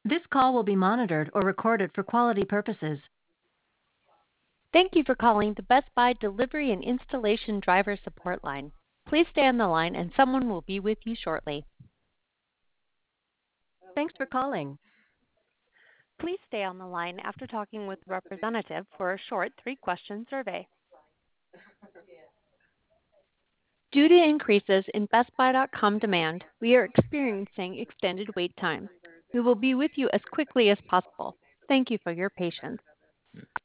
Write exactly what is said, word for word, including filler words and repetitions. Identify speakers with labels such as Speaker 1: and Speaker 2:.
Speaker 1: This call will be monitored or recorded for quality purposes.
Speaker 2: Thank you for calling the Best Buy Delivery and Installation Driver Support Line. Please stay on the line and someone will be with you shortly.
Speaker 1: Thanks for calling.
Speaker 2: Please stay on the line after talking with a representative for a short three-question survey. Due to increases in Best Buy dot com demand, we are experiencing extended wait times. We will be with you as quickly as possible. Thank you for your patience.